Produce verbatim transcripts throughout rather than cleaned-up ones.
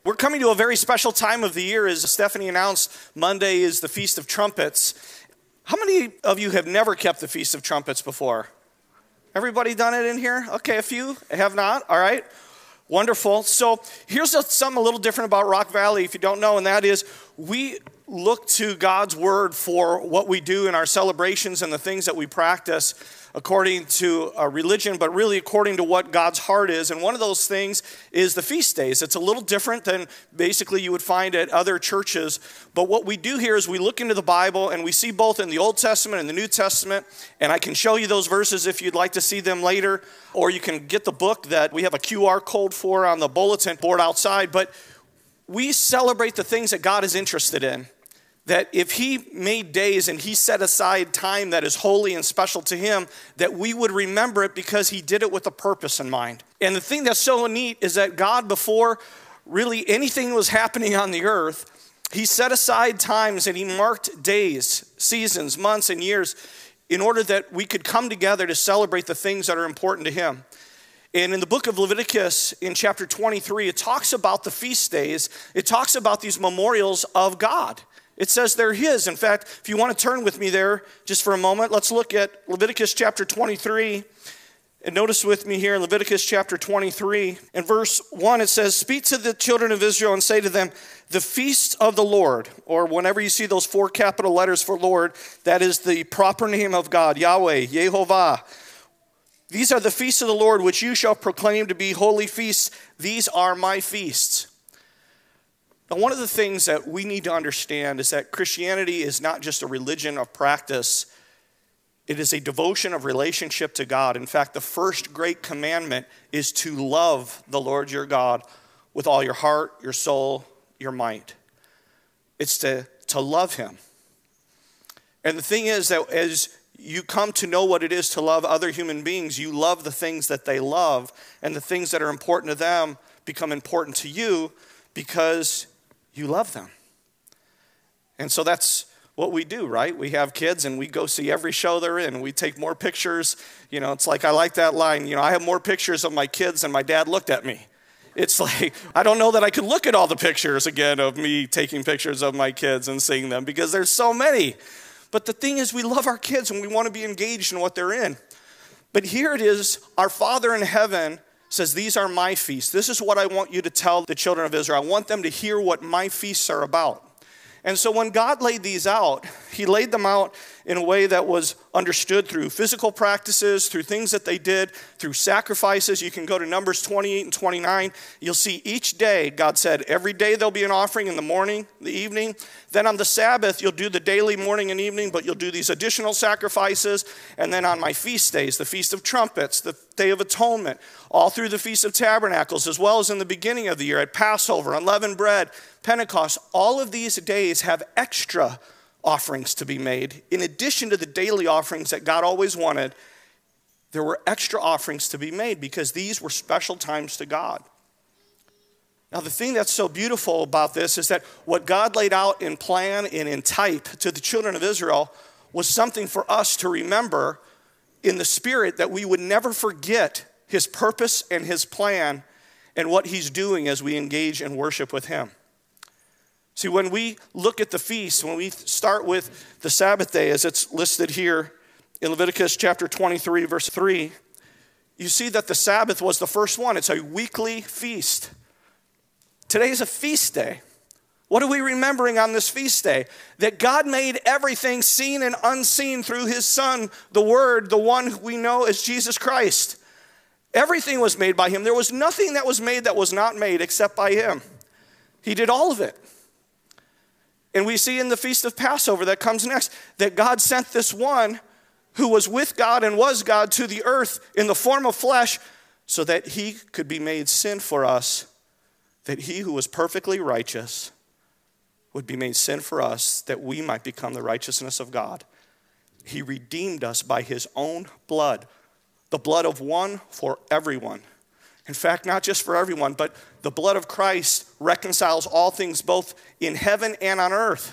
We're coming to a very special time of the year. As Stephanie announced, Monday is the Feast of Trumpets. How many of you have never kept the Feast of Trumpets before? Everybody done it in here? Okay, a few have not. All right, wonderful. So here's something a little different about Rock Valley, if you don't know, and that is we look to God's word for what we do in our celebrations and the things that we practice according to a religion, but really according to what God's heart is. And one of those things is the feast days. It's a little different than basically you would find at other churches. But what we do here is we look into the Bible and we see both in the Old Testament and the New Testament. And I can show you those verses if you'd like to see them later, or you can get the book that we have a Q R code for on the bulletin board outside. But we celebrate the things that God is interested in. That if he made days and he set aside time that is holy and special to him, that we would remember it because he did it with a purpose in mind. And the thing that's so neat is that God, before really anything was happening on the earth, he set aside times and he marked days, seasons, months, and years in order that we could come together to celebrate the things that are important to him. And in the book of Leviticus, in chapter twenty-three, it talks about the feast days. It talks about these memorials of God. It says they're his. In fact, if you want to turn with me there just for a moment, let's look at Leviticus chapter twenty-three. And notice with me here in Leviticus chapter twenty-three, in verse one, it says, "Speak to the children of Israel and say to them, the feast of the Lord," or whenever you see those four capital letters for Lord, that is the proper name of God, Yahweh, Yehovah. "These are the feasts of the Lord, which you shall proclaim to be holy feasts. These are my feasts." Now, one of the things that we need to understand is that Christianity is not just a religion of practice. It is a devotion of relationship to God. In fact, the first great commandment is to love the Lord your God with all your heart, your soul, your might. It's to, to love him. And the thing is that as you come to know what it is to love other human beings, you love the things that they love, and the things that are important to them become important to you because you love them. And so that's what we do, right? We have kids and we go see every show they're in. We take more pictures. You know, it's like, I like that line, you know, I have more pictures of my kids than my dad looked at me. It's like, I don't know that I could look at all the pictures again of me taking pictures of my kids and seeing them because there's so many. But the thing is, we love our kids and we want to be engaged in what they're in. But here it is, our Father in heaven says, these are my feasts. This is what I want you to tell the children of Israel. I want them to hear what my feasts are about. And so when God laid these out, he laid them out in a way that was understood through physical practices, through things that they did, through sacrifices. You can go to Numbers twenty-eight and twenty-nine. You'll see each day, God said, every day there'll be an offering in the morning, the evening. Then on the Sabbath, you'll do the daily morning and evening, but you'll do these additional sacrifices. And then on my feast days, the Feast of Trumpets, the Day of Atonement, all through the Feast of Tabernacles, as well as in the beginning of the year at Passover, unleavened bread, Pentecost, all of these days have extra offerings to be made. In addition to the daily offerings that God always wanted, there were extra offerings to be made because these were special times to God. Now, the thing that's so beautiful about this is that what God laid out in plan and in type to the children of Israel was something for us to remember in the spirit, that we would never forget his purpose and his plan and what he's doing as we engage in worship with him. See, when we look at the feast, when we start with the Sabbath day as it's listed here in Leviticus chapter twenty-three, verse three, you see that the Sabbath was the first one. It's a weekly feast. Today is a feast day. What are we remembering on this feast day? That God made everything seen and unseen through his Son, the Word, the one we know as Jesus Christ. Everything was made by him. There was nothing that was made that was not made except by him. He did all of it. And we see in the Feast of Passover that comes next that God sent this one who was with God and was God to the earth in the form of flesh so that he could be made sin for us, that he who was perfectly righteous would be made sin for us, that we might become the righteousness of God. He redeemed us by his own blood, the blood of one for everyone. In fact, not just for everyone, but the blood of Christ reconciles all things both in heaven and on earth.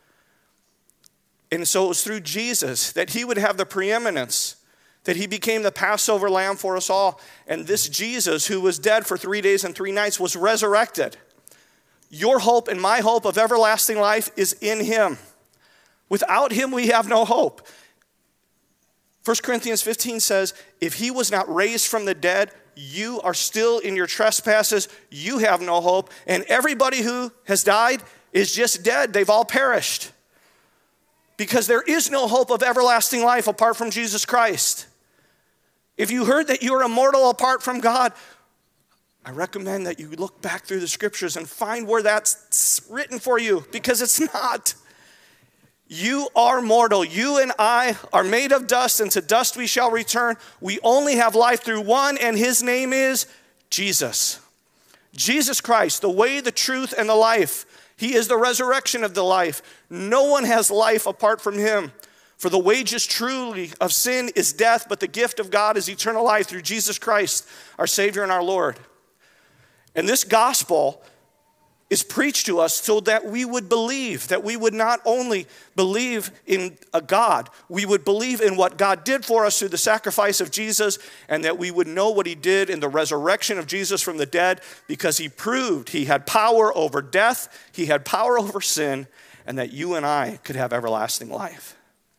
And so it was through Jesus that he would have the preeminence, that he became the Passover lamb for us all. And this Jesus, who was dead for three days and three nights, was resurrected. Your hope and my hope of everlasting life is in him. Without him, we have no hope. First Corinthians fifteen says, if he was not raised from the dead, you are still in your trespasses. You have no hope. And everybody who has died is just dead. They've all perished. Because there is no hope of everlasting life apart from Jesus Christ. If you heard that you are immortal apart from God, I recommend that you look back through the scriptures and find where that's written for you, because it's not. You are mortal. You and I are made of dust, and to dust we shall return. We only have life through one, and his name is Jesus. Jesus Christ, the way, the truth, and the life. He is the resurrection of the life. No one has life apart from him. For the wages truly of sin is death, but the gift of God is eternal life through Jesus Christ, our Savior and our Lord. And this gospel is preached to us so that we would believe, that we would not only believe in a God, we would believe in what God did for us through the sacrifice of Jesus, and that we would know what he did in the resurrection of Jesus from the dead, because he proved he had power over death, he had power over sin, and that you and I could have everlasting life.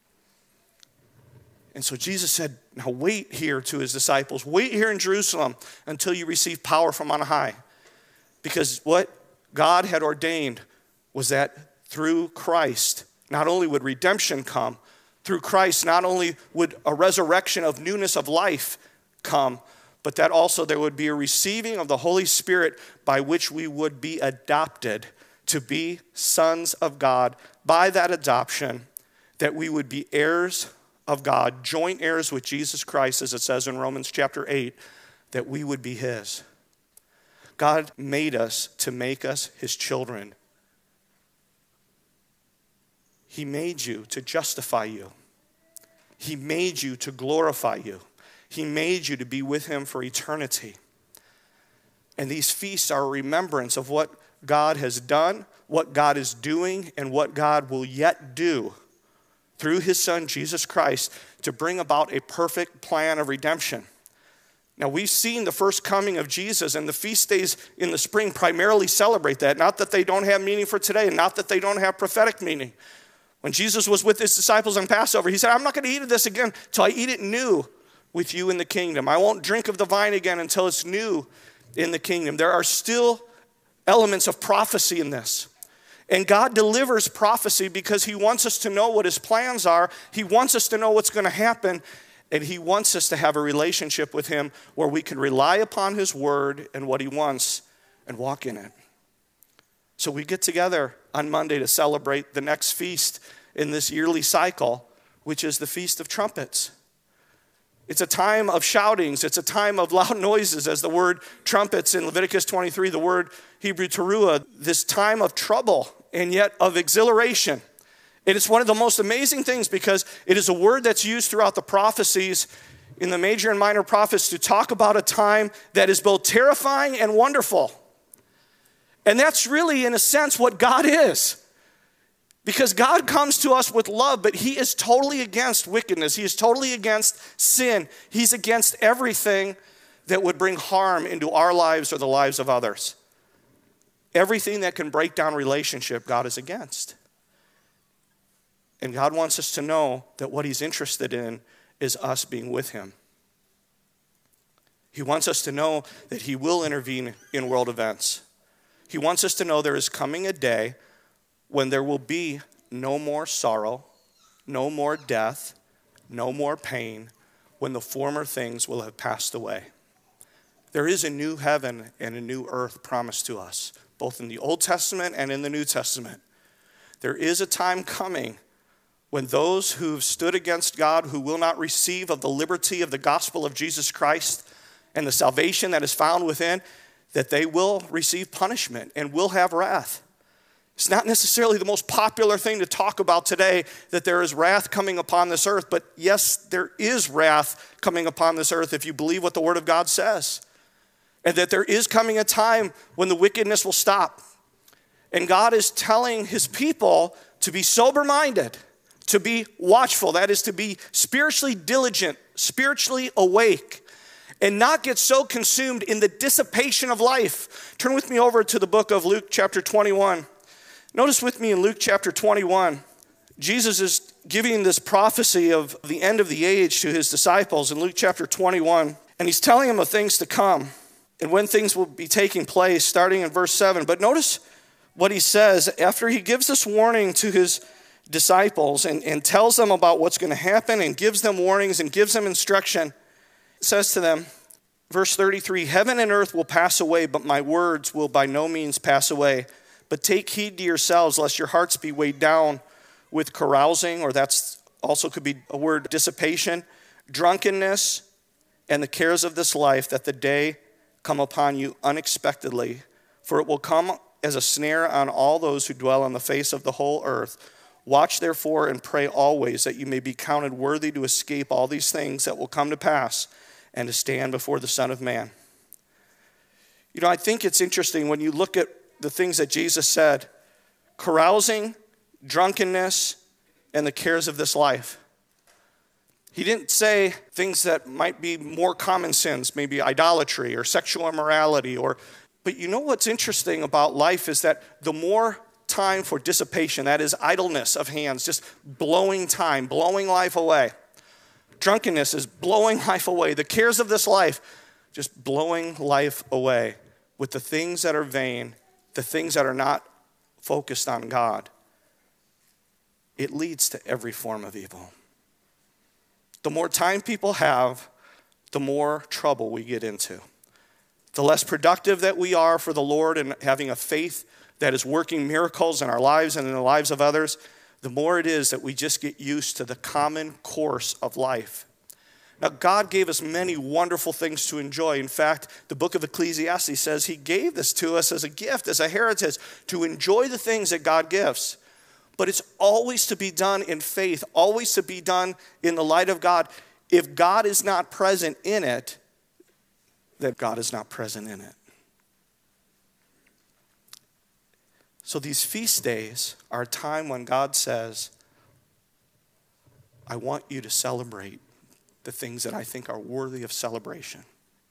And so Jesus said, now wait here to his disciples, wait here in Jerusalem until you receive power from on high. Because what God had ordained was that through Christ, not only would redemption come, through Christ, not only would a resurrection of newness of life come, but that also there would be a receiving of the Holy Spirit by which we would be adopted to be sons of God. By that adoption, that we would be heirs of God, joint heirs with Jesus Christ, as it says in Romans chapter eight, that we would be his. God made us to make us his children. He made you to justify you. He made you to glorify you. He made you to be with him for eternity. And these feasts are a remembrance of what God has done, what God is doing, and what God will yet do through his son, Jesus Christ, to bring about a perfect plan of redemption. Now, we've seen the first coming of Jesus, and the feast days in the spring primarily celebrate that. Not that they don't have meaning for today, and not that they don't have prophetic meaning. When Jesus was with his disciples on Passover, he said, I'm not going to eat of this again until I eat it new with you in the kingdom. I won't drink of the vine again until it's new in the kingdom. There are still elements of prophecy in this. And God delivers prophecy because he wants us to know what his plans are. He wants us to know what's going to happen. And he wants us to have a relationship with him where we can rely upon his word and what he wants and walk in it. So we get together on Monday to celebrate the next feast in this yearly cycle, which is the Feast of Trumpets. It's a time of shoutings. It's a time of loud noises, as the word trumpets in Leviticus twenty-three, the word Hebrew teruah, this time of trouble and yet of exhilaration. And it's one of the most amazing things because it is a word that's used throughout the prophecies in the major and minor prophets to talk about a time that is both terrifying and wonderful. And that's really, in a sense, what God is. Because God comes to us with love, but he is totally against wickedness. He is totally against sin. He's against everything that would bring harm into our lives or the lives of others. Everything that can break down relationship, God is against. And God wants us to know that what he's interested in is us being with him. He wants us to know that he will intervene in world events. He wants us to know there is coming a day when there will be no more sorrow, no more death, no more pain, when the former things will have passed away. There is a new heaven and a new earth promised to us, both in the Old Testament and in the New Testament. There is a time coming when those who've stood against God, who will not receive of the liberty of the gospel of Jesus Christ and the salvation that is found within, that they will receive punishment and will have wrath. It's not necessarily the most popular thing to talk about today, that there is wrath coming upon this earth, but yes, there is wrath coming upon this earth if you believe what the Word of God says. And that there is coming a time when the wickedness will stop. And God is telling his people to be sober-minded, to be watchful, that is to be spiritually diligent, spiritually awake, and not get so consumed in the dissipation of life. Turn with me over to the book of Luke chapter twenty-one. Notice with me in Luke chapter twenty-one, Jesus is giving this prophecy of the end of the age to his disciples in Luke chapter twenty-one, and he's telling them of things to come and when things will be taking place, starting in verse seven. But notice what he says after he gives this warning to his disciples and, and tells them about what's going to happen and gives them warnings and gives them instruction. It says to them, verse thirty-three, heaven and earth will pass away, but my words will by no means pass away. But take heed to yourselves, lest your hearts be weighed down with carousing, or that's also could be a word, dissipation, drunkenness, and the cares of this life, that the day come upon you unexpectedly. For it will come as a snare on all those who dwell on the face of the whole earth. Watch therefore and pray always, that you may be counted worthy to escape all these things that will come to pass and to stand before the Son of Man. You know, I think it's interesting when you look at the things that Jesus said, carousing, drunkenness, and the cares of this life. He didn't say things that might be more common sins, maybe idolatry or sexual immorality. Or, but you know what's interesting about life is that the more time for dissipation, that is idleness of hands, just blowing time, blowing life away. Drunkenness is blowing life away. The cares of this life, just blowing life away with the things that are vain, the things that are not focused on God. It leads to every form of evil. The more time people have, the more trouble we get into. The less productive that we are for the Lord and having a faith that is working miracles in our lives and in the lives of others, the more it is that we just get used to the common course of life. Now, God gave us many wonderful things to enjoy. In fact, the book of Ecclesiastes says he gave this to us as a gift, as a heritage, to enjoy the things that God gives. But it's always to be done in faith, always to be done in the light of God. If God is not present in it, then God is not present in it. So these feast days are a time when God says, I want you to celebrate the things that I think are worthy of celebration.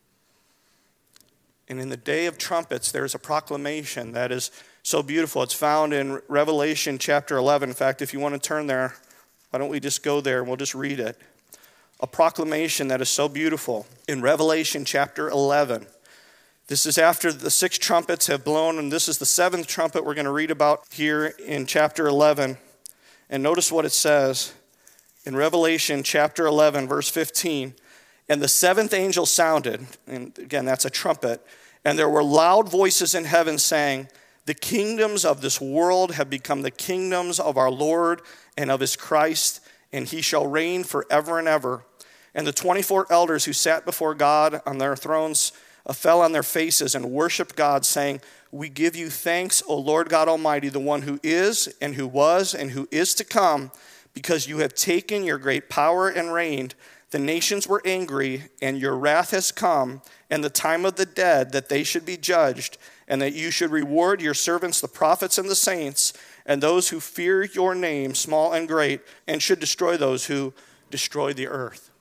And in the day of trumpets, there's a proclamation that is so beautiful. It's found in Revelation chapter eleven. In fact, if you want to turn there, why don't we just go there and we'll just read it. A proclamation that is so beautiful in Revelation chapter eleven. This is after the six trumpets have blown, and this is the seventh trumpet we're going to read about here in chapter eleven. And notice what it says in Revelation chapter eleven, verse fifteen. And the seventh angel sounded, and again, that's a trumpet, and there were loud voices in heaven saying, the kingdoms of this world have become the kingdoms of our Lord and of his Christ, and he shall reign forever and ever. And the twenty-four elders who sat before God on their thrones uh, fell on their faces and worshiped God, saying, we give you thanks, O Lord God Almighty, the one who is and who was and who is to come, because you have taken your great power and reigned. The nations were angry, and your wrath has come, and the time of the dead, that they should be judged, and that you should reward your servants, the prophets and the saints, and those who fear your name, small and great, and should destroy those who destroy the earth.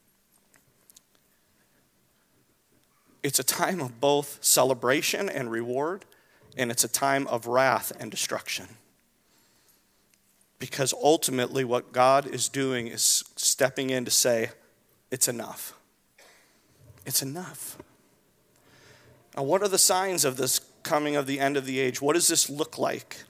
It's a time of both celebration and reward, and it's a time of wrath and destruction. Because ultimately what God is doing is stepping in to say, it's enough. It's enough. Now, what are the signs of this coming of the end of the age? What does this look like?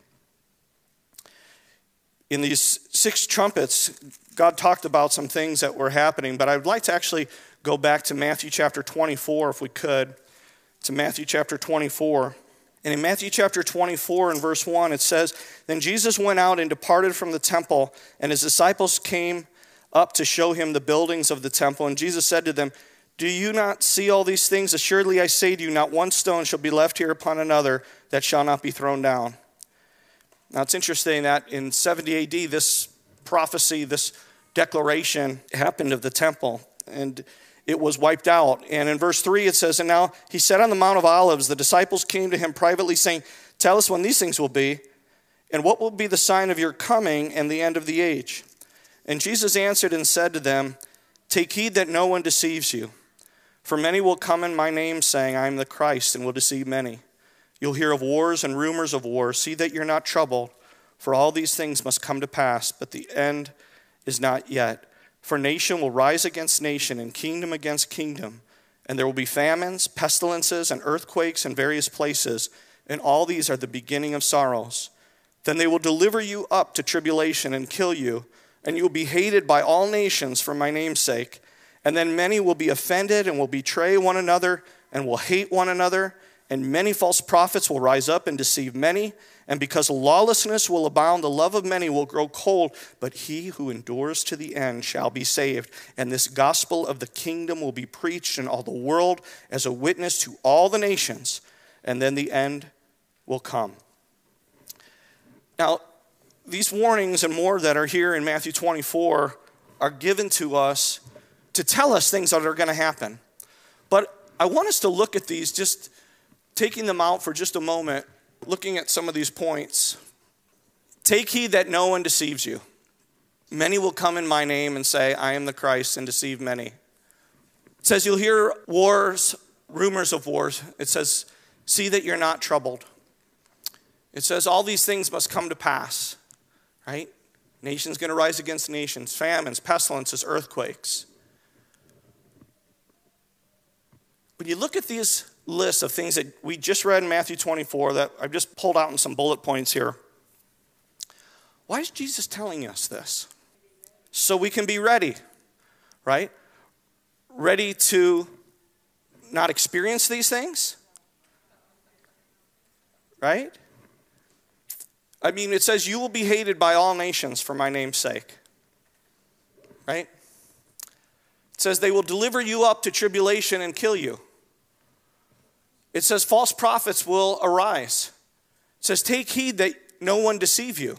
In these six trumpets, God talked about some things that were happening, but I'd like to actually go back to Matthew chapter twenty-four, if we could, to Matthew chapter twenty-four. And in Matthew chapter twenty-four and verse one, it says, then Jesus went out and departed from the temple, and his disciples came up to show him the buildings of the temple. And Jesus said to them, do you not see all these things? Assuredly I say to you, not one stone shall be left here upon another that shall not be thrown down. Now it's interesting that in seventy A D, this prophecy, this declaration happened of the temple, and it was wiped out. And in verse three it says, and now he sat on the Mount of Olives. The disciples came to him privately saying, tell us when these things will be, and what will be the sign of your coming and the end of the age? And Jesus answered and said to them, take heed that no one deceives you. For many will come in my name, saying, I am the Christ, and will deceive many. You'll hear of wars and rumors of wars. See that you're not troubled, for all these things must come to pass, but the end is not yet. For nation will rise against nation, and kingdom against kingdom. And there will be famines, pestilences, and earthquakes in various places, and all these are the beginning of sorrows. Then they will deliver you up to tribulation and kill you, and you will be hated by all nations for my name's sake. And then many will be offended and will betray one another and will hate one another. And many false prophets will rise up and deceive many. And because lawlessness will abound, the love of many will grow cold. But he who endures to the end shall be saved. And this gospel of the kingdom will be preached in all the world as a witness to all the nations. And then the end will come. Now, these warnings and more that are here in Matthew twenty-four are given to us to tell us things that are going to happen. But I want us to look at these, just taking them out for just a moment, looking at some of these points. Take heed that no one deceives you. Many will come in my name and say, I am the Christ, and deceive many. It says you'll hear wars, rumors of wars. It says, see that you're not troubled. It says all these things must come to pass, right? Nations going to rise against nations, famines, pestilences, earthquakes. When you look at these lists of things that we just read in Matthew twenty-four that I've just pulled out in some bullet points here, why is Jesus telling us this? So we can be ready, right? Ready to not experience these things, right? I mean, it says you will be hated by all nations for my name's sake, right? It says they will deliver you up to tribulation and kill you. It says false prophets will arise. It says take heed that no one deceive you.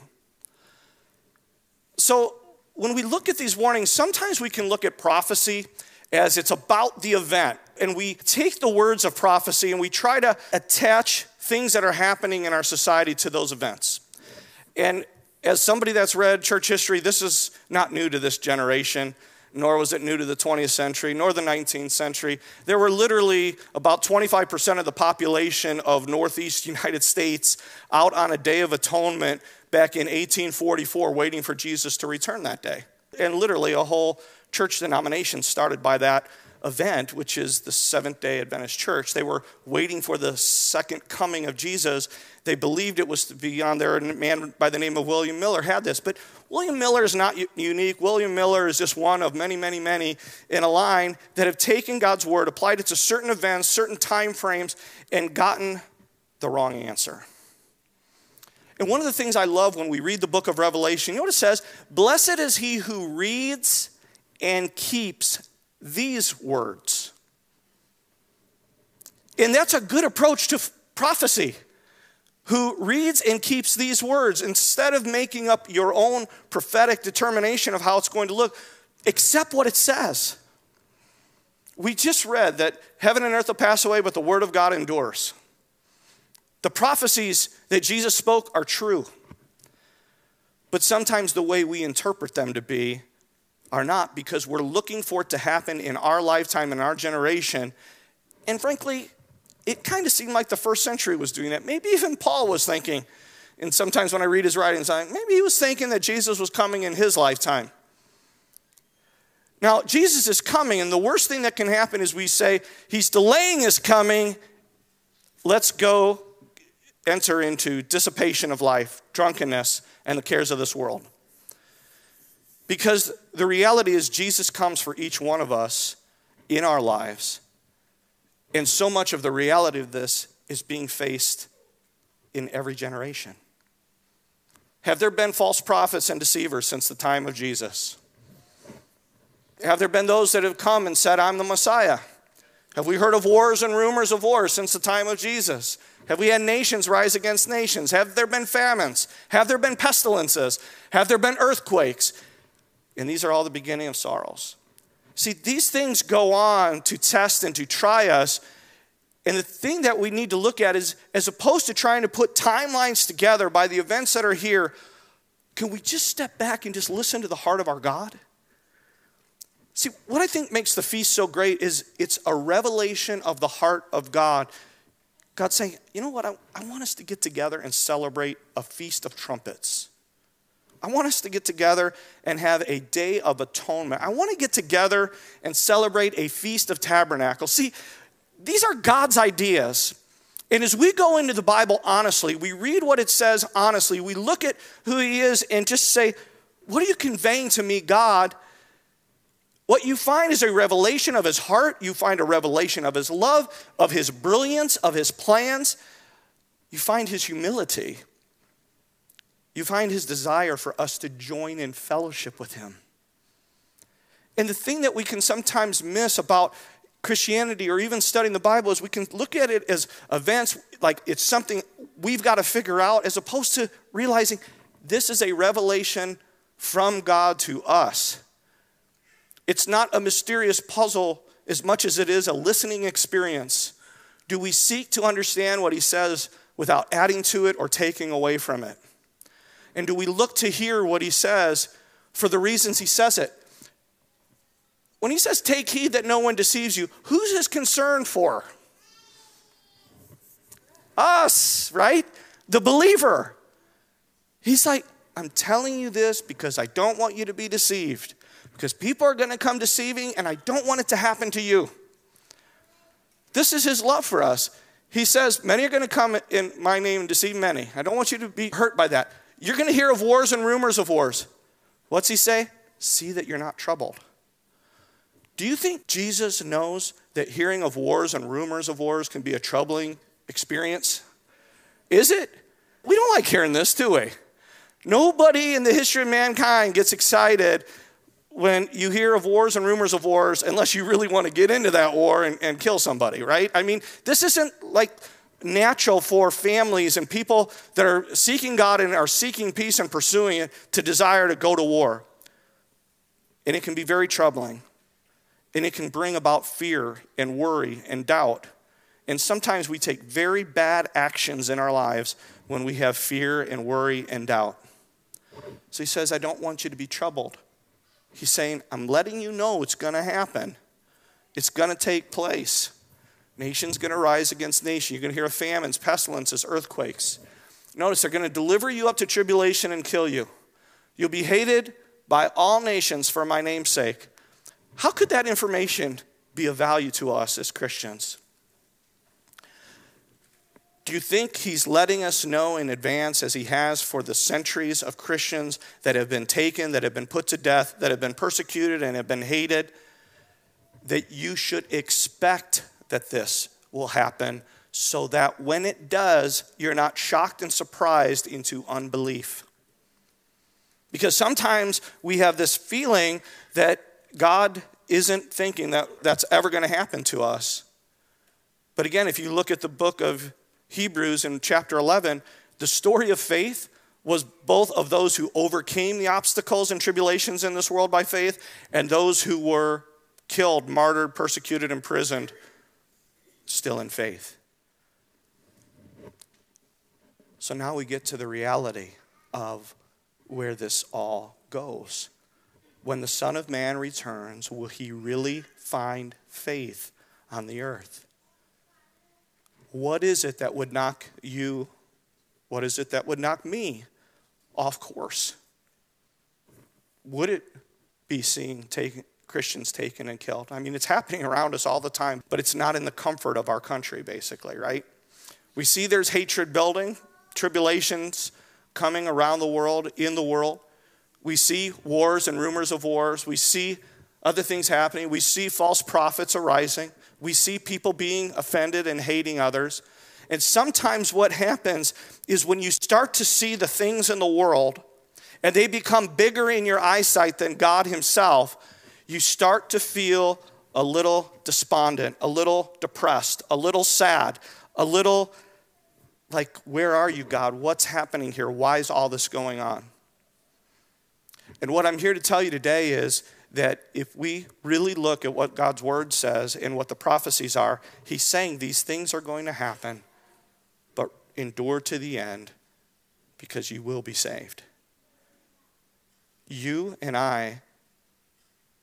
So when we look at these warnings, sometimes we can look at prophecy as it's about the event. And we take the words of prophecy and we try to attach things that are happening in our society to those events. And as somebody that's read church history, this is not new to this generation. Nor was it new to the twentieth century, nor the nineteenth century. There were literally about twenty-five percent of the population of Northeast United States out on a Day of Atonement back in eighteen forty-four waiting for Jesus to return that day. And literally a whole church denomination started by that event, which is the Seventh-day Adventist Church. They were waiting for the second coming of Jesus. They believed it was to be on there, and a man by the name of William Miller had this. But William Miller is not unique. William Miller is just one of many, many, many in a line that have taken God's word, applied it to certain events, certain time frames, and gotten the wrong answer. And one of the things I love when we read the book of Revelation, you know what it says? Blessed is he who reads and keeps these words. And that's a good approach to prophecy. Who reads and keeps these words. Instead of making up your own prophetic determination of how it's going to look, accept what it says. We just read that heaven and earth will pass away, but the word of God endures. The prophecies that Jesus spoke are true. But sometimes the way we interpret them to be are not, because we're looking for it to happen in our lifetime, in our generation. And frankly, it kind of seemed like the first century was doing that. Maybe even Paul was thinking, and sometimes when I read his writings, I, maybe he was thinking that Jesus was coming in his lifetime. Now, Jesus is coming, and the worst thing that can happen is we say, he's delaying his coming. Let's go enter into dissipation of life, drunkenness, and the cares of this world. Because the reality is Jesus comes for each one of us in our lives. And so much of the reality of this is being faced in every generation. Have there been false prophets and deceivers since the time of Jesus? Have there been those that have come and said, I'm the Messiah? Have we heard of wars and rumors of wars since the time of Jesus? Have we had nations rise against nations? Have there been famines? Have there been pestilences? Have there been earthquakes? And these are all the beginning of sorrows. See, these things go on to test and to try us. And the thing that we need to look at is, as opposed to trying to put timelines together by the events that are here, can we just step back and just listen to the heart of our God? See, what I think makes the feast so great is it's a revelation of the heart of God. God's saying, you know what, I, I want us to get together and celebrate a feast of trumpets. I want us to get together and have a day of atonement. I want to get together and celebrate a feast of tabernacles. See, these are God's ideas. And as we go into the Bible honestly, we read what it says honestly, we look at who he is and just say, what are you conveying to me, God? What you find is a revelation of his heart. You find a revelation of his love, of his brilliance, of his plans. You find his humility. You find his desire for us to join in fellowship with him. And the thing that we can sometimes miss about Christianity or even studying the Bible is we can look at it as events like it's something we've got to figure out, as opposed to realizing this is a revelation from God to us. It's not a mysterious puzzle as much as it is a listening experience. Do we seek to understand what he says without adding to it or taking away from it? And do we look to hear what he says for the reasons he says it? When he says, take heed that no one deceives you, who's his concern for? Us, right? The believer. He's like, I'm telling you this because I don't want you to be deceived. Because people are going to come deceiving, and I don't want it to happen to you. This is his love for us. He says, many are going to come in my name and deceive many. I don't want you to be hurt by that. You're going to hear of wars and rumors of wars. What's he say? See that you're not troubled. Do you think Jesus knows that hearing of wars and rumors of wars can be a troubling experience? Is it? We don't like hearing this, do we? Nobody in the history of mankind gets excited when you hear of wars and rumors of wars, unless you really want to get into that war and, and kill somebody, right? I mean, this isn't like natural for families and people that are seeking God and are seeking peace and pursuing it to desire to go to war. And it can be very troubling. And it can bring about fear and worry and doubt. And sometimes we take very bad actions in our lives when we have fear and worry and doubt. So he says, I don't want you to be troubled. He's saying, I'm letting you know it's going to happen. It's going to take place. Nation's going to rise against nation. You're going to hear of famines, pestilences, earthquakes. Notice they're going to deliver you up to tribulation and kill you. You'll be hated by all nations for my name's sake. How could that information be of value to us as Christians? Do you think he's letting us know in advance, as he has for the centuries of Christians that have been taken, that have been put to death, that have been persecuted and have been hated, that you should expect that this will happen so that when it does, you're not shocked and surprised into unbelief? Because sometimes we have this feeling that God isn't thinking that that's ever going to happen to us. But again, if you look at the book of Hebrews in chapter eleven, the story of faith was both of those who overcame the obstacles and tribulations in this world by faith and those who were killed, martyred, persecuted, imprisoned, still in faith. So now we get to the reality of where this all goes. When the Son of Man returns, will he really find faith on the earth? What is it that would knock you, what is it that would knock me off course? Would it be seeing taken, Christians taken and killed? I mean, it's happening around us all the time, but it's not in the comfort of our country, basically, right? We see there's hatred building, tribulations coming around the world, in the world. We see wars and rumors of wars. We see other things happening. We see false prophets arising. We see people being offended and hating others. And sometimes what happens is when you start to see the things in the world and they become bigger in your eyesight than God himself, you start to feel a little despondent, a little depressed, a little sad, a little like, where are you, God? What's happening here? Why is all this going on? And what I'm here to tell you today is that if we really look at what God's word says and what the prophecies are, he's saying these things are going to happen, but endure to the end because you will be saved. You and I are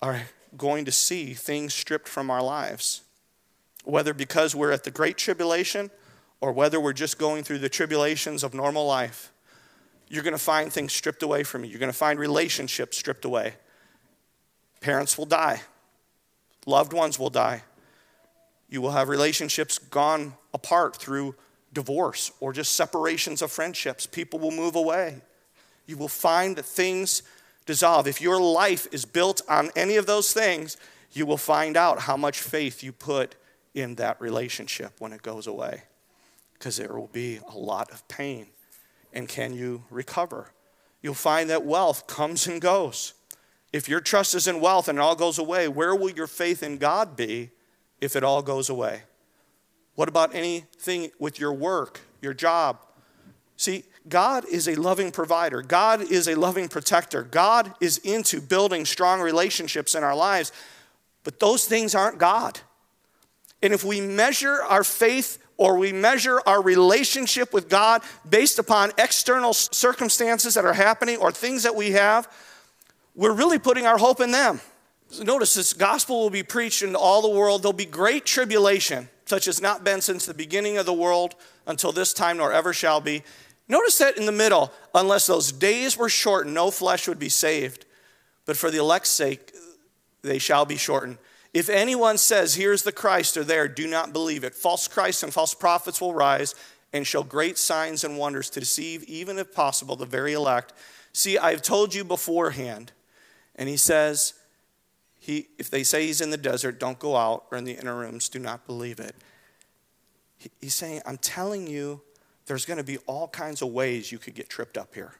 going to see things stripped from our lives. Whether because we're at the Great Tribulation or whether we're just going through the tribulations of normal life, you're going to find things stripped away from you. You're going to find relationships stripped away. Parents will die. Loved ones will die. You will have relationships gone apart through divorce or just separations of friendships. People will move away. You will find that things dissolve. If your life is built on any of those things, you will find out how much faith you put in that relationship when it goes away, because there will be a lot of pain. And can you recover? You'll find that wealth comes and goes. If your trust is in wealth and it all goes away, where will your faith in God be if it all goes away? What about anything with your work, your job? See, God is a loving provider. God is a loving protector. God is into building strong relationships in our lives. But those things aren't God. And if we measure our faith or we measure our relationship with God based upon external circumstances that are happening or things that we have, we're really putting our hope in them. Notice this gospel will be preached into all the world. There'll be great tribulation, such as not been since the beginning of the world until this time, nor ever shall be. Notice that in the middle, unless those days were shortened, no flesh would be saved. But for the elect's sake, they shall be shortened. If anyone says, here's the Christ, or there, do not believe it. False Christs and false prophets will rise and show great signs and wonders to deceive, even if possible, the very elect. See, I've told you beforehand. And he says, he, if they say he's in the desert, don't go out, or in the inner rooms, do not believe it. He, he's saying, I'm telling you, there's going to be all kinds of ways you could get tripped up here.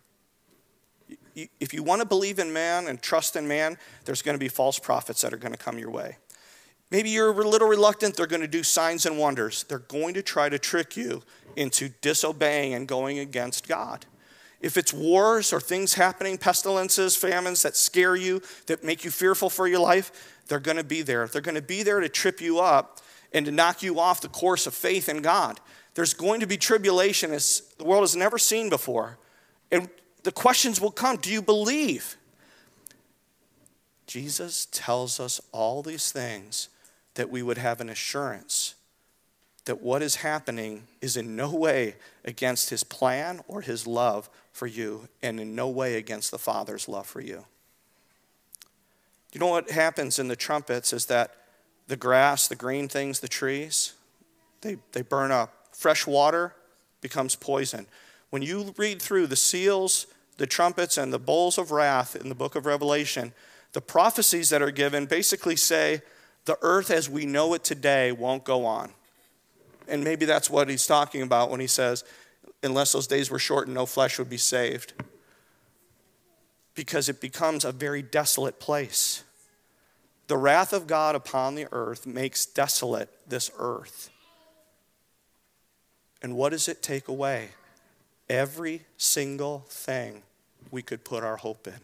If you want to believe in man and trust in man, there's going to be false prophets that are going to come your way. Maybe you're a little reluctant. They're going to do signs and wonders. They're going to try to trick you into disobeying and going against God. If it's wars or things happening, pestilences, famines that scare you, that make you fearful for your life, they're going to be there. They're going to be there to trip you up and to knock you off the course of faith in God. There's going to be tribulation as the world has never seen before. And the questions will come, do you believe? Jesus tells us all these things that we would have an assurance that what is happening is in no way against his plan or his love for you, and in no way against the Father's love for you. You know what happens in the trumpets is that the grass, the green things, the trees, they, they burn up. Fresh water becomes poison. When you read through the seals, the trumpets, and the bowls of wrath in the book of Revelation, the prophecies that are given basically say the earth as we know it today won't go on. And maybe that's what he's talking about when he says, unless those days were shortened, no flesh would be saved. Because it becomes a very desolate place. The wrath of God upon the earth makes desolate this earth. And what does it take away? Every single thing we could put our hope in.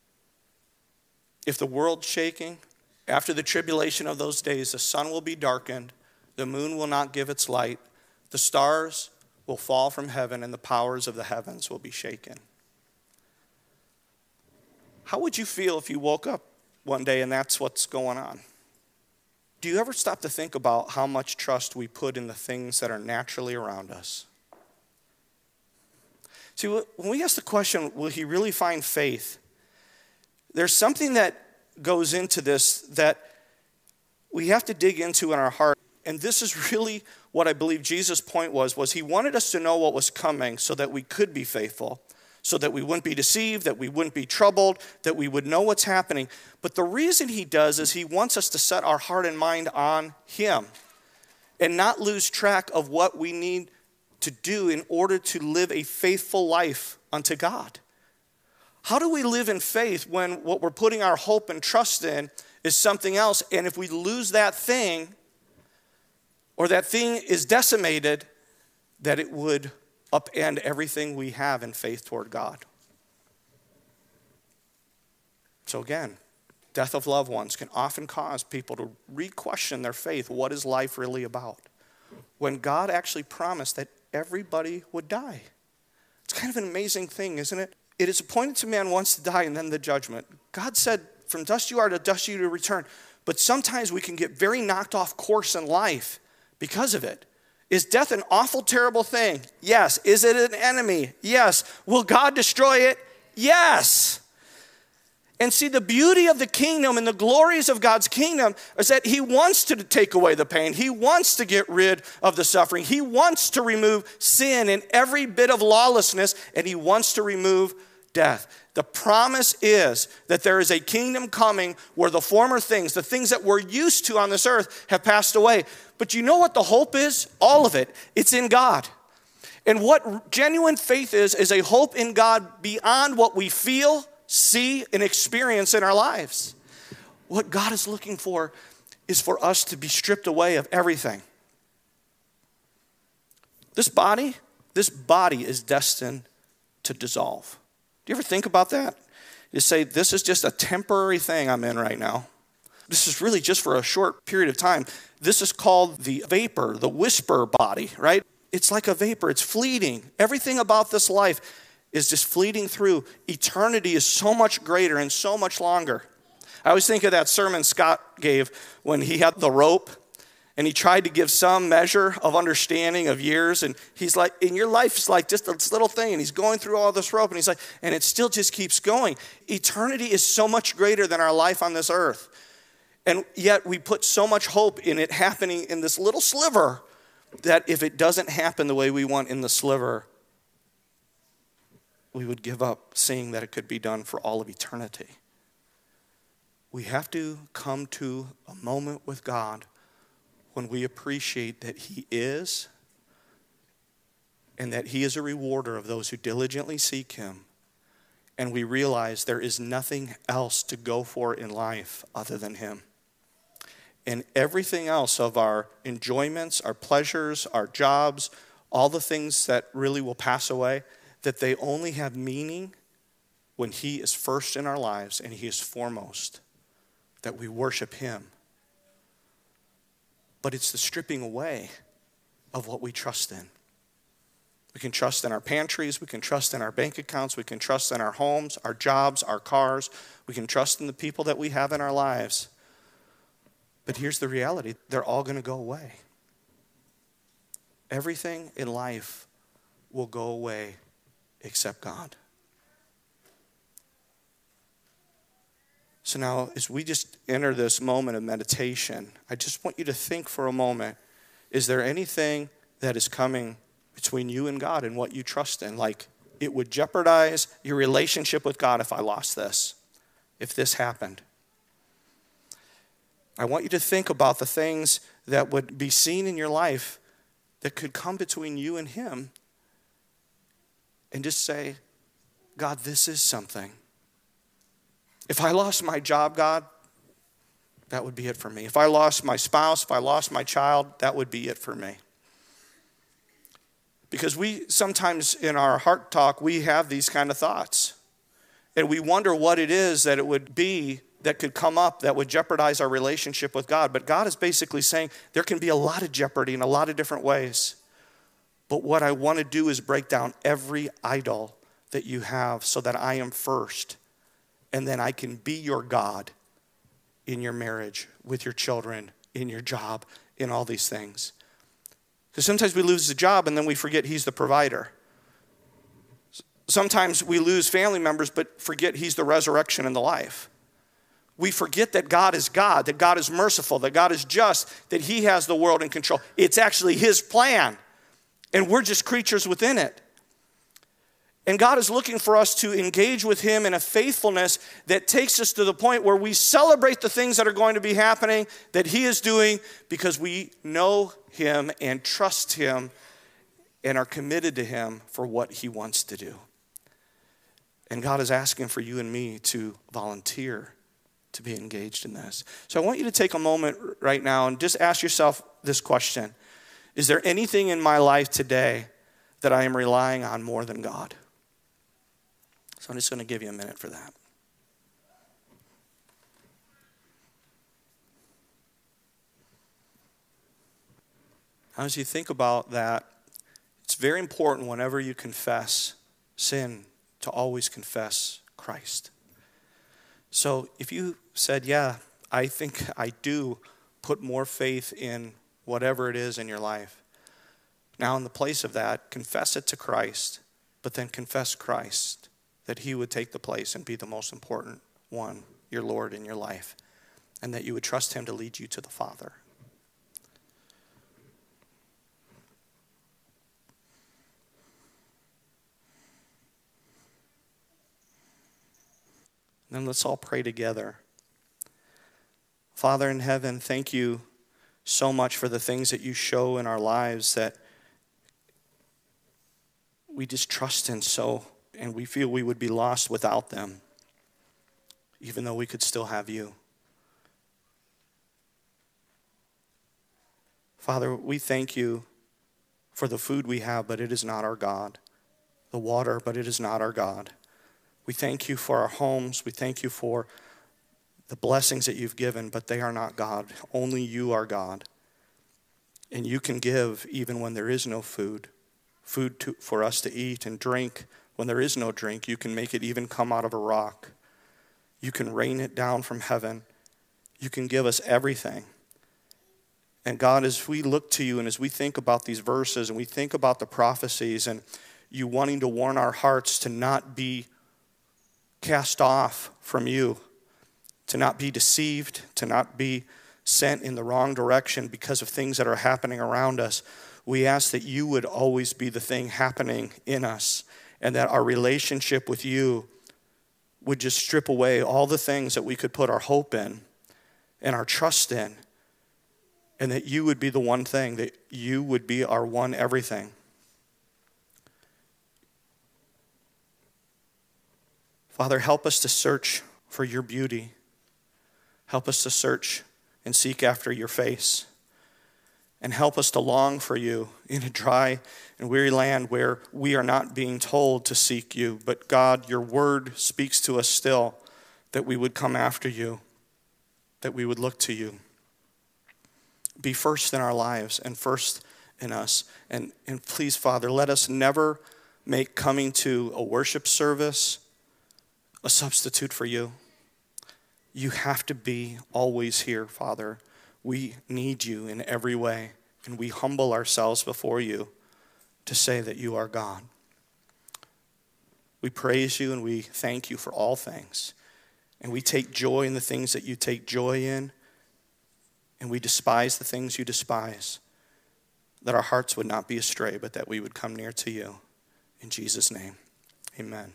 If the world's shaking, after the tribulation of those days, the sun will be darkened, the moon will not give its light, the stars will fall from heaven, and the powers of the heavens will be shaken. How would you feel if you woke up one day and that's what's going on? Do you ever stop to think about how much trust we put in the things that are naturally around us? See, when we ask the question, will he really find faith? There's something that goes into this that we have to dig into in our heart. And this is really what I believe Jesus' point was, was he wanted us to know what was coming so that we could be faithful, so that we wouldn't be deceived, that we wouldn't be troubled, that we would know what's happening. But the reason he does is he wants us to set our heart and mind on him and not lose track of what we need to do in order to live a faithful life unto God. How do we live in faith when what we're putting our hope and trust in is something else? And if we lose that thing, or that thing is decimated, that it would upend everything we have in faith toward God. So again, death of loved ones can often cause people to re-question their faith. What is life really about? When God actually promised that everybody would die. It's kind of an amazing thing, isn't it? It is appointed to man once to die and then the judgment. God said from dust you are, to dust you to return. But sometimes we can get very knocked off course in life because of it. Is death an awful, terrible thing? Yes. Is it an enemy? Yes. Will God destroy it? Yes. And see, the beauty of the kingdom and the glories of God's kingdom is that he wants to take away the pain. He wants to get rid of the suffering. He wants to remove sin and every bit of lawlessness, and he wants to remove death. The promise is that there is a kingdom coming where the former things, the things that we're used to on this earth, have passed away. But you know what the hope is? All of it. It's in God. And what genuine faith is, is a hope in God beyond what we feel, see, and experience in our lives. What God is looking for is for us to be stripped away of everything. This body, this body is destined to dissolve. Do you ever think about that? You say, this is just a temporary thing I'm in right now. This is really just for a short period of time. This is called the vapor, the whisper body, right? It's like a vapor. It's fleeting. Everything about this life is just fleeting through. Eternity is so much greater and so much longer. I always think of that sermon Scott gave when he had the rope and he tried to give some measure of understanding of years. And he's like, in your life is like just this little thing. And he's going through all this rope and he's like, and it still just keeps going. Eternity is so much greater than our life on this earth. And yet we put so much hope in it happening in this little sliver that if it doesn't happen the way we want in the sliver, we would give up seeing that it could be done for all of eternity. We have to come to a moment with God when we appreciate that he is and that he is a rewarder of those who diligently seek him. And we realize there is nothing else to go for in life other than him. And everything else of our enjoyments, our pleasures, our jobs, all the things that really will pass away, that they only have meaning when he is first in our lives and he is foremost, that we worship him. But it's the stripping away of what we trust in. We can trust in our pantries, we can trust in our bank accounts, we can trust in our homes, our jobs, our cars, we can trust in the people that we have in our lives. But here's the reality, they're all going to go away. Everything in life will go away except God. So now, as we just enter this moment of meditation, I just want you to think for a moment, is there anything that is coming between you and God and what you trust in? Like, it would jeopardize your relationship with God if I lost this, if this happened. I want you to think about the things that would be seen in your life that could come between you and him, and just say, God, this is something. If I lost my job, God, that would be it for me. If I lost my spouse, if I lost my child, that would be it for me. Because we sometimes in our heart talk, we have these kind of thoughts. And we wonder what it is that it would be that could come up that would jeopardize our relationship with God. But God is basically saying there can be a lot of jeopardy in a lot of different ways. But what I want to do is break down every idol that you have so that I am first. And then I can be your God in your marriage, with your children, in your job, in all these things. Because sometimes we lose the job and then we forget he's the provider. Sometimes we lose family members but forget he's the resurrection and the life. We forget that God is God, that God is merciful, that God is just, that he has the world in control. It's actually his plan. And we're just creatures within it. And God is looking for us to engage with him in a faithfulness that takes us to the point where we celebrate the things that are going to be happening, that he is doing, because we know him and trust him and are committed to him for what he wants to do. And God is asking for you and me to volunteer to be engaged in this. So I want you to take a moment right now and just ask yourself this question. Is there anything in my life today that I am relying on more than God? So I'm just going to give you a minute for that. As you think about that, it's very important whenever you confess sin to always confess Christ. So if you said, yeah, I think I do put more faith in whatever it is in your life, now in the place of that, confess it to Christ, but then confess Christ, that he would take the place and be the most important one, your Lord in your life, and that you would trust him to lead you to the Father. Then let's all pray together. Father in heaven, thank you so much for the things that you show in our lives that we just trust in so, and we feel we would be lost without them, even though we could still have you. Father, we thank you for the food we have, but it is not our God. The water, but it is not our God. We thank you for our homes. We thank you for the blessings that you've given, but they are not God. Only you are God. And you can give even when there is no food. Food to, for us to eat and drink. When there is no drink, you can make it even come out of a rock. You can rain it down from heaven. You can give us everything. And God, as we look to you and as we think about these verses and we think about the prophecies and you wanting to warn our hearts to not be cast off from you, to not be deceived, to not be sent in the wrong direction because of things that are happening around us, we ask that you would always be the thing happening in us and that our relationship with you would just strip away all the things that we could put our hope in and our trust in, and that you would be the one thing, that you would be our one everything. Father, help us to search for your beauty. Help us to search and seek after your face. And help us to long for you in a dry and weary land where we are not being told to seek you. But God, your word speaks to us still that we would come after you, that we would look to you. Be first in our lives and first in us. And, and please, Father, let us never make coming to a worship service a substitute for you. You have to be always here, Father. We need you in every way, and we humble ourselves before you to say that you are God. We praise you and we thank you for all things. And we take joy in the things that you take joy in, and we despise the things you despise, that our hearts would not be astray, but that we would come near to you. In Jesus' name, amen.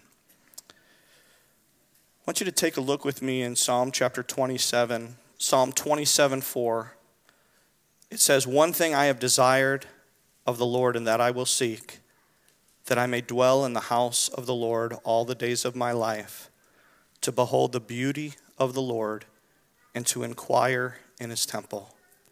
I want you to take a look with me in Psalm chapter twenty-seven, Psalm twenty-seven four. It says, "One thing I have desired of the Lord, and that I will seek, that I may dwell in the house of the Lord all the days of my life, to behold the beauty of the Lord and to inquire in his temple."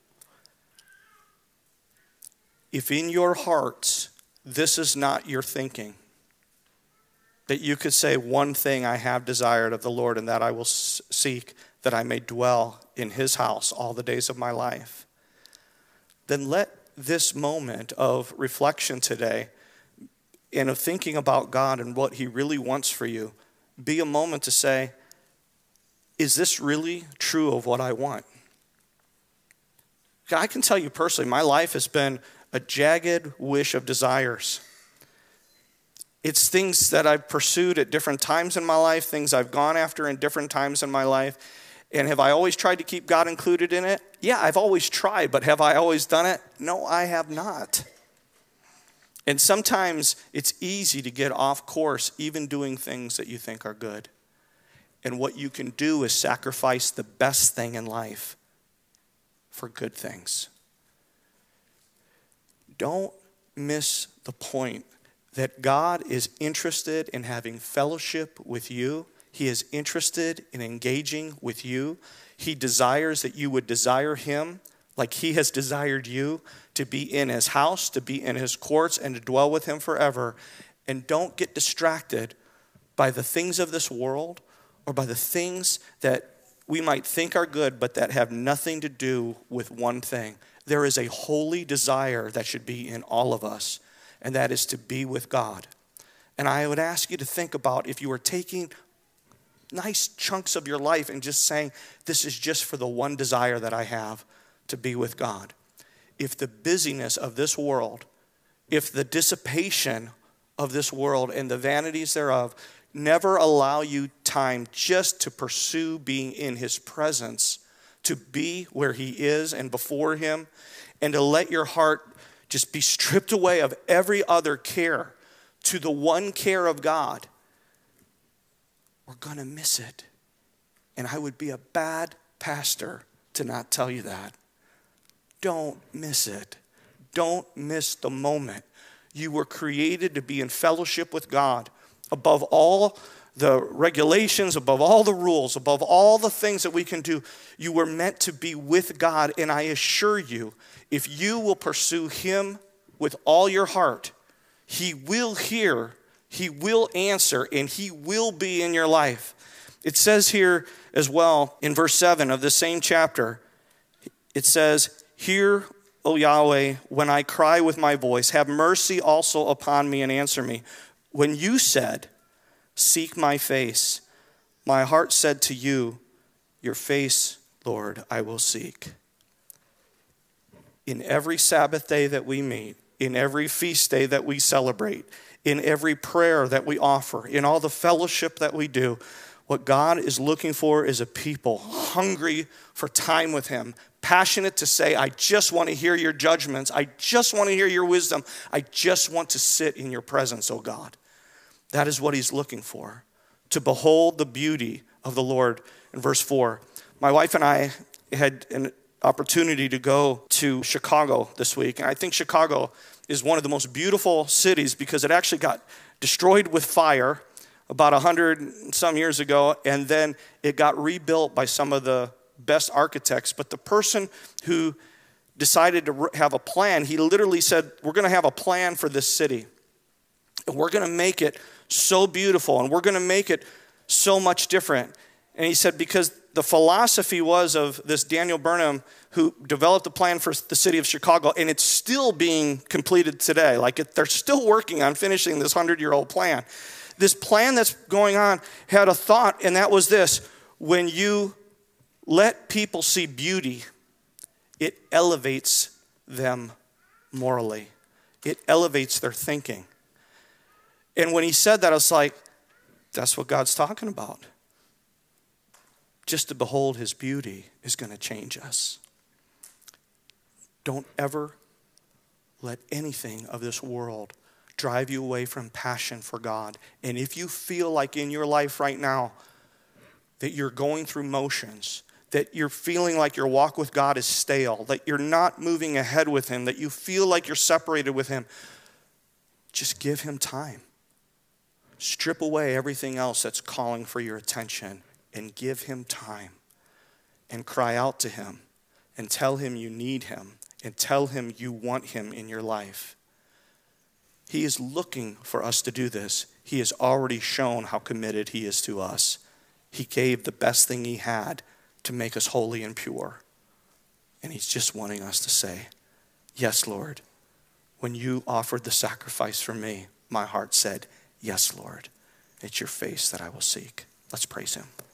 If in your hearts this is not your thinking, that you could say, one thing I have desired of the Lord, and that I will seek, that I may dwell in his house all the days of my life, then let this moment of reflection today and of thinking about God and what he really wants for you be a moment to say, is this really true of what I want? I can tell you personally, my life has been a jagged wish of desires. It's things that I've pursued at different times in my life, things I've gone after in different times in my life. And have I always tried to keep God included in it? Yeah, I've always tried, but have I always done it? No, I have not. And sometimes it's easy to get off course, even doing things that you think are good. And what you can do is sacrifice the best thing in life for good things. Don't miss the point that God is interested in having fellowship with you. He is interested in engaging with you. He desires that you would desire him like he has desired you, to be in his house, to be in his courts, and to dwell with him forever. And don't get distracted by the things of this world or by the things that we might think are good, but that have nothing to do with one thing. There is a holy desire that should be in all of us, and that is to be with God. And I would ask you to think about, if you are taking nice chunks of your life and just saying, this is just for the one desire that I have, to be with God. If the busyness of this world, if the dissipation of this world and the vanities thereof never allow you time just to pursue being in his presence, to be where he is and before him, and to let your heart just be stripped away of every other care to the one care of God, we're going to miss it. And I would be a bad pastor to not tell you that. Don't miss it. Don't miss the moment. You were created to be in fellowship with God above all the regulations, above all the rules, above all the things that we can do. You were meant to be with God, and I assure you, if you will pursue him with all your heart, he will hear, he will answer, and he will be in your life. It says here as well in verse seven of the same chapter, it says, "Hear, O Yahweh, when I cry with my voice, have mercy also upon me and answer me. When you said, seek my face, my heart said to you, your face, Lord, I will seek." In every Sabbath day that we meet, in every feast day that we celebrate, in every prayer that we offer, in all the fellowship that we do, what God is looking for is a people hungry for time with him, passionate to say, I just want to hear your judgments. I just want to hear your wisdom. I just want to sit in your presence, oh God. That is what he's looking for, to behold the beauty of the Lord. In verse four, my wife and I had an opportunity to go to Chicago this week. And I think Chicago is one of the most beautiful cities because it actually got destroyed with fire about a hundred some years ago, and then it got rebuilt by some of the best architects. But the person who decided to have a plan, he literally said, we're going to have a plan for this city. And we're going to make it so beautiful, and we're going to make it so much different. And he said, because the philosophy was of this Daniel Burnham, who developed a plan for the city of Chicago, and it's still being completed today. Like it, they're still working on finishing this hundred-year-old plan. This plan that's going on had a thought, and that was this: when you let people see beauty, it elevates them morally. It elevates their thinking. And when he said that, I was like, that's what God's talking about. Just to behold his beauty is going to change us. Don't ever let anything of this world drive you away from passion for God. And if you feel like in your life right now that you're going through motions, that you're feeling like your walk with God is stale, that you're not moving ahead with him, that you feel like you're separated with him, just give him time. Strip away everything else that's calling for your attention and give him time and cry out to him and tell him you need him and tell him you want him in your life. He is looking for us to do this. He has already shown how committed he is to us. He gave the best thing he had to make us holy and pure. And he's just wanting us to say, yes, Lord. When you offered the sacrifice for me, my heart said, yes, Lord. It's your face that I will seek. Let's praise him.